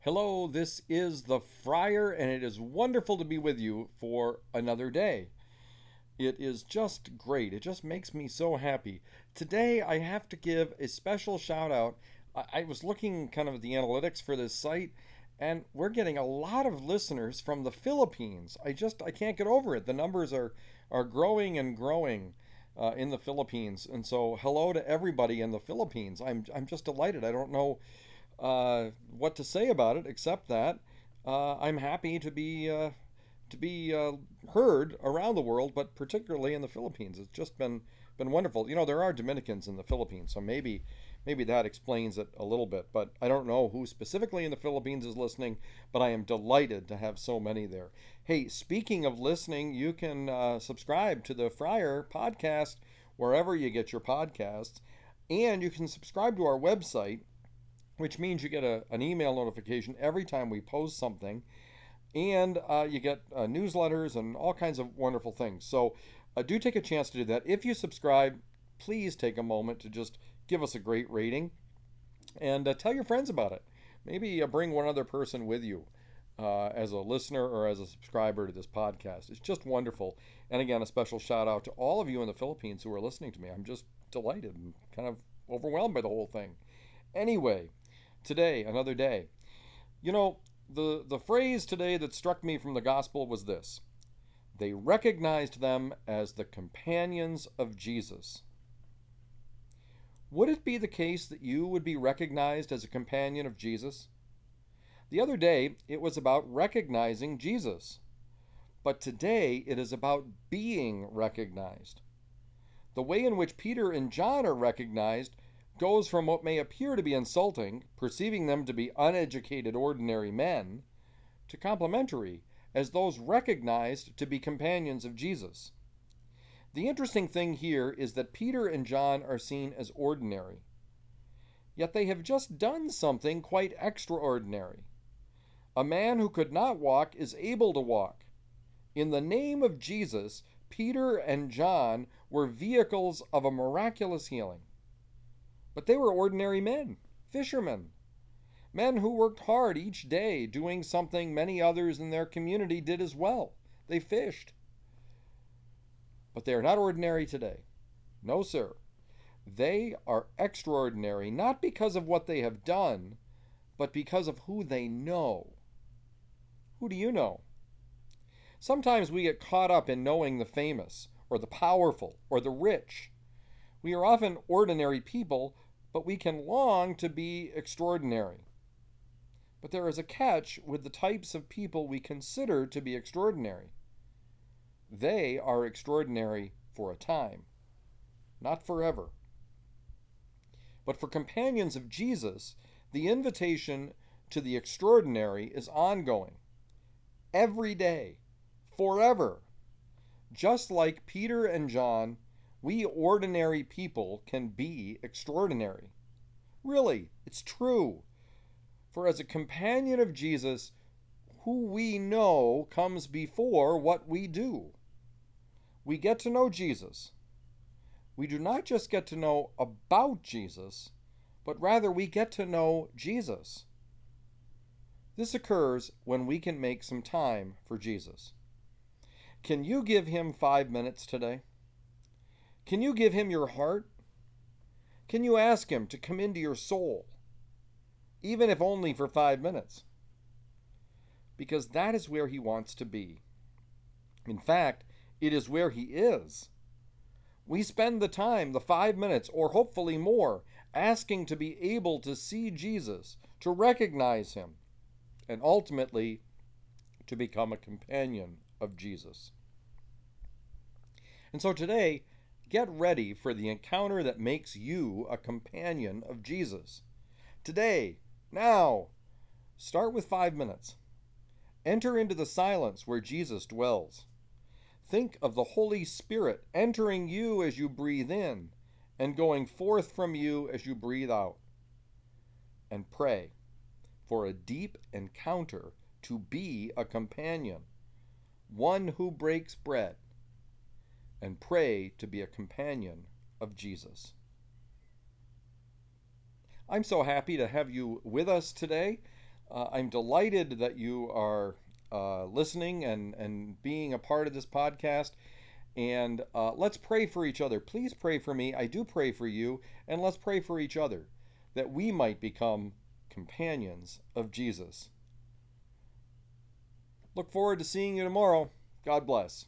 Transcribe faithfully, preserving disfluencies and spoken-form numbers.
Hello, this is the Friar, and it is wonderful to be with you for another day. It is just great. It just makes me so happy. Today, I have to give a special shout out. I, I was looking kind of at the analytics for this site, and we're getting a lot of listeners from the Philippines. I just I can't get over it. The numbers are are growing and growing uh, in the Philippines, and so hello to everybody in the Philippines. I'm I'm just delighted. I don't know uh, what to say about it except that uh, I'm happy to be uh, to be uh, heard around the world, but particularly in the Philippines. It's just been been wonderful. You know, there are Dominicans in the Philippines, so maybe maybe that explains it a little bit. But I don't know who specifically in the Philippines is listening. But I am delighted to have so many there. Hey, speaking of listening, you can uh, subscribe to the Friar podcast wherever you get your podcasts, and you can subscribe to our website, which means you get a, an email notification every time we post something, and uh, you get uh, newsletters and all kinds of wonderful things. So uh, do take a chance to do that. If you subscribe, please take a moment to just give us a great rating and uh, tell your friends about it. Maybe uh, bring one other person with you uh, as a listener or as a subscriber to this podcast. It's just wonderful. And again, a special shout out to all of you in the Philippines who are listening to me. I'm just delighted and kind of overwhelmed by the whole thing. Anyway, today, another day. You know, the, the phrase today that struck me from the gospel was this: they recognized them as the companions of Jesus. Would it be the case that you would be recognized as a companion of Jesus? The other day, it was about recognizing Jesus. But today, it is about being recognized. The way in which Peter and John are recognized goes from what may appear to be insulting, perceiving them to be uneducated ordinary men, to complimentary, as those recognized to be companions of Jesus. The interesting thing here is that Peter and John are seen as ordinary, yet they have just done something quite extraordinary. A man who could not walk is able to walk. In the name of Jesus, Peter and John were vehicles of a miraculous healing. But they were ordinary men, fishermen, men who worked hard each day doing something many others in their community did as well. They fished. But they are not ordinary today. No, sir. They are extraordinary, not because of what they have done, but because of who they know. Who do you know? Sometimes we get caught up in knowing the famous, or the powerful, or the rich. We are often ordinary people, but we can long to be extraordinary. But there is a catch with the types of people we consider to be extraordinary. They are extraordinary for a time, not forever. But for companions of Jesus, the invitation to the extraordinary is ongoing, every day, forever. Just like Peter and John, we ordinary people can be extraordinary. Really, it's true. For as a companion of Jesus, who we know comes before what we do. We get to know Jesus. We do not just get to know about Jesus, but rather we get to know Jesus. This occurs when we can make some time for Jesus. Can you give him five minutes today? Can you give him your heart? Can you ask him to come into your soul, even if only for five minutes? Because that is where he wants to be. In fact, it is where he is. We spend the time, the five minutes, or hopefully more, asking to be able to see Jesus, to recognize him, and ultimately to become a companion of Jesus. And so today, get ready for the encounter that makes you a companion of Jesus. Today, now, start with five minutes. Enter into the silence where Jesus dwells. Think of the Holy Spirit entering you as you breathe in and going forth from you as you breathe out. And pray for a deep encounter to be a companion, one who breaks bread, and pray to be a companion of Jesus. I'm so happy to have you with us today. Uh, I'm delighted that you are uh, listening and, and being a part of this podcast. And uh, let's pray for each other. Please pray for me. I do pray for you. And let's pray for each other that we might become companions of Jesus. Look forward to seeing you tomorrow. God bless.